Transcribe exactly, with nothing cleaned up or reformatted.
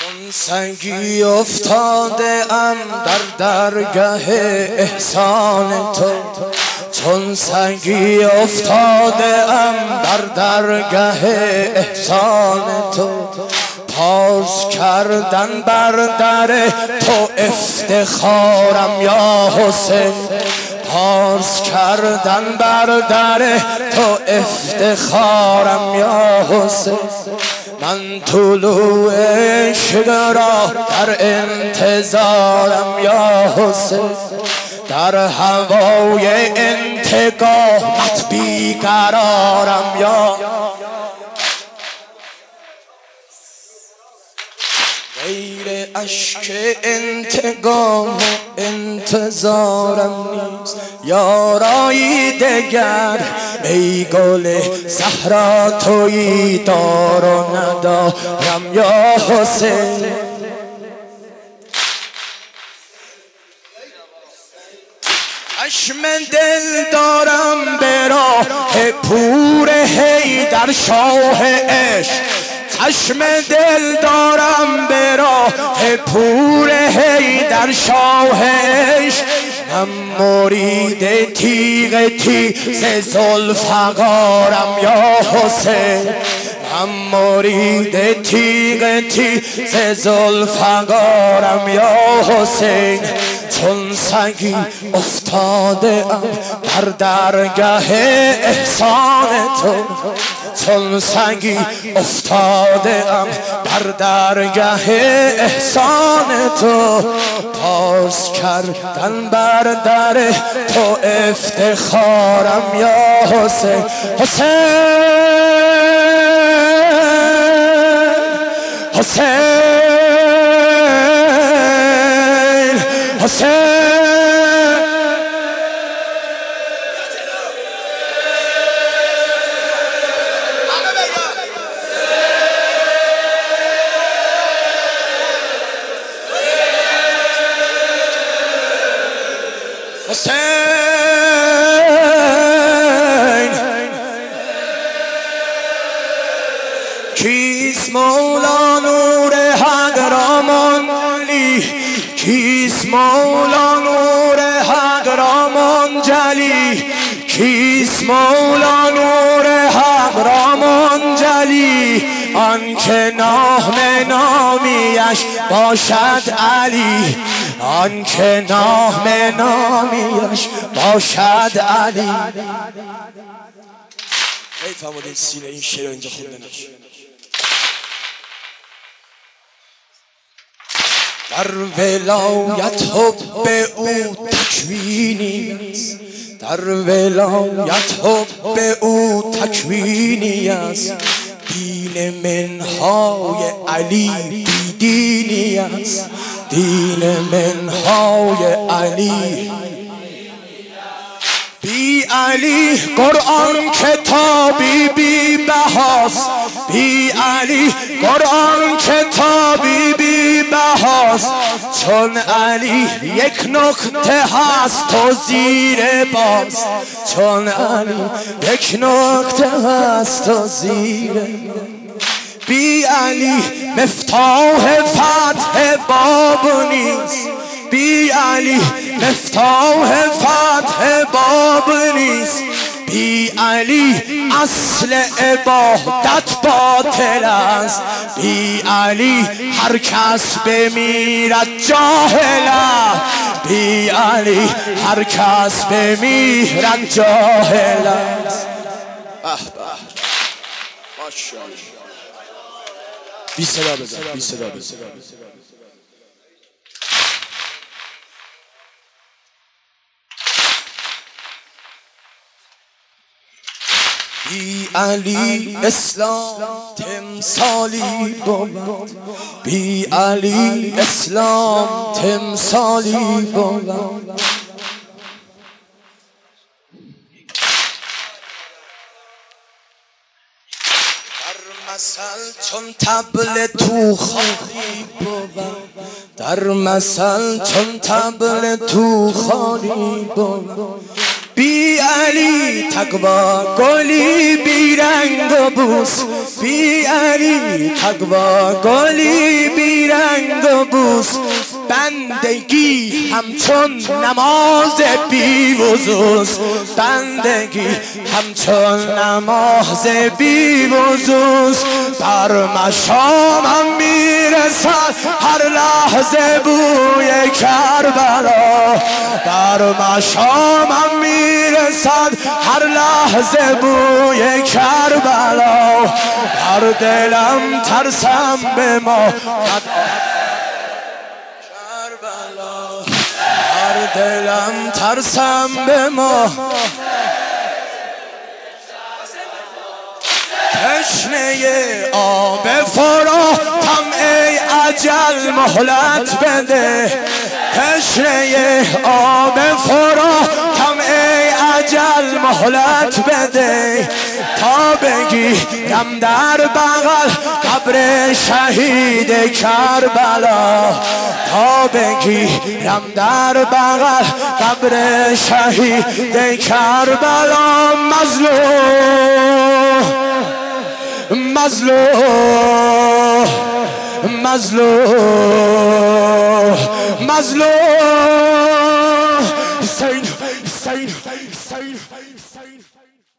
چون سنگی افتاده ام در درگاه احسان تو، چون سنگی افتاده ام در درگاه احسان تو. پاس کردن بر در تو افتخارم یا حسین، پاس کردن بر در تو افتخارم یا حسین. من طلوع عشق را در انتظارم یا حسین، در هوای انتقامت بیقرارم یا غیر اشک انتقام و انتظارم نیست یارایی دگر. ای گل صحرا تویی دار و ندارم یا حسین. چشم دل دارم به راه پور حیدر شاه عشق، چشم دل دارم به راه پور حیدر شاه عشق. من مرید تیغ تیز ذوالفقارم یا حسین، من مرید تیغ تیز ذوالفقارم یا حسین. چون سنگی افتاده ام در درگاه احسان تو، چون سنگی افتاده ام در درگاه احسان تو. پاس کردن بر در تو افتخارم یا حسین. حسین حسین حسین حسین کیست مولا نور حق را منجلی، کیست مولا نور حق را منجلی، کیست مولا نور حق را منجلی. آن که نام نامیش باشد علی، آن که نام نامیش باشد علی. ای فرمودید سینه این شعر رو اینجا خونده نشه. در ولایت حب او تکوینی است، در ولایت حب او تکوینی است. دین منهای علی بیدینی است، دین منهای علی بی علی. قرآن کتابی بی بهاست، بی علی قرآن کتابی بی بهاست. چون علی یک نکته هست تو زیر باز، چون علی یک نکته هست تو زیر. بی علی مفتاح فتح باب نیست، بی علی مفتاح فتح باب نیست. بی علی اصل عبادت باطل است، بی علی هر کس بمیرد جاهل است، بی علی هر کس بمیرد جاهل است. ماشاءالله بی صدا بزن، بی صدا بزن. بی علی اسلام تمثالی بود، بی علی اسلام تمثالی بود. مثل چون طبل تو خالی بود، در مثل چون طبل تو خالی بود. بی علی تقوا گلی بی رنگ و بوس، بی علی تقوا گلی بی رنگ و بوس، بندگی همچون نماز بی وضوست، بندگی همچون نماز بی وضوست. بر مشامم میرسد هر لحظه بوی کربلا، بر مشامم میرسد هر لحظه بوی کربلا. هر دلم ترسم به ما کربلا، هر دلم ترسم به ما. تشنه آب فراتم ای اجل مهلت بده، تشنه آب فراتم ای اجل مهلت بده، تا بگیرم در بغل قبر شهید کربلا، تا بگیرم در بغل قبر شهید کربلا. مظلوم مظلوم مظلوم مظلوم حسین حسین حسین حسین